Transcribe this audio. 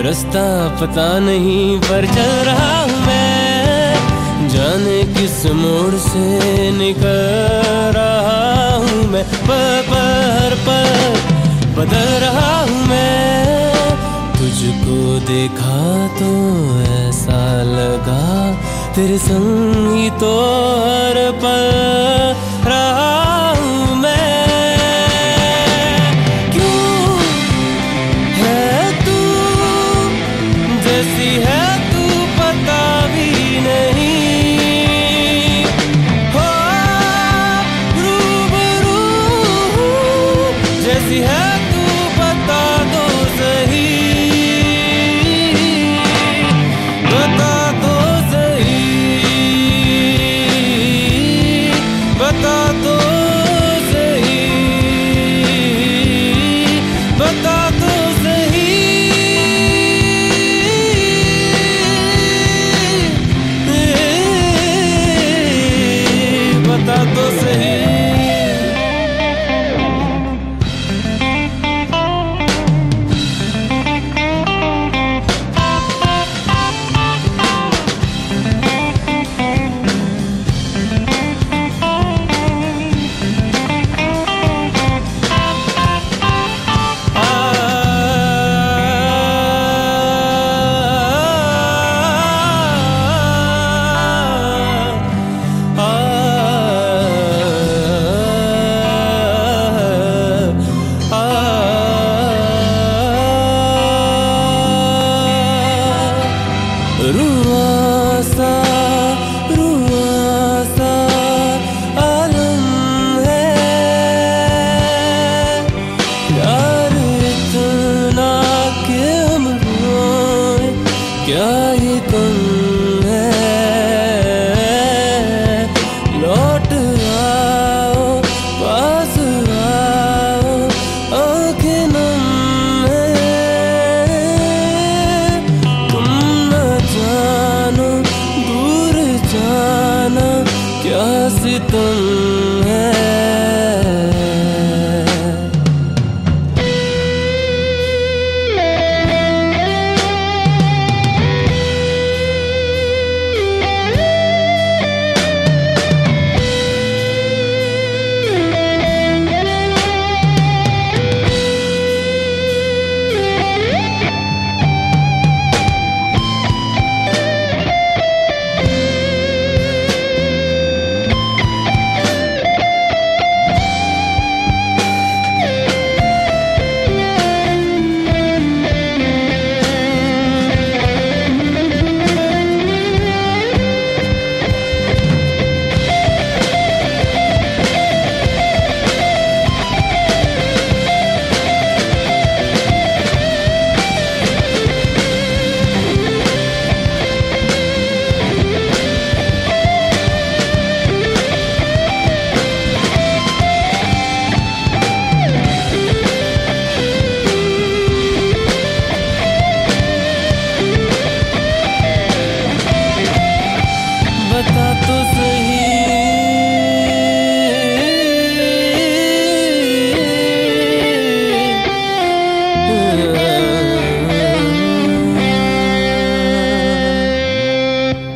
रास्ता पता नहीं पर चल रहा हूँ मैं, जाने किस मोड़ से निकल रहा हूँ मैं। हर पल बदल रहा हूँ मैं, तुझको देखा तो ऐसा लगा तेरे संग ही तो हर पल रहा हूँ मैं। जैसी है तू पता भी नहीं, हो रूबरू जैसी है तू बता दो सही, बता दो सही, बता दो सही, बता दो सही, बता दो सही। रुआसा रुआसा आलम है यार इतना कि हम रोए, क्या ये कम है। लौट आओ पास आओ, आँखें नम जानो दूर जाना क्या सितम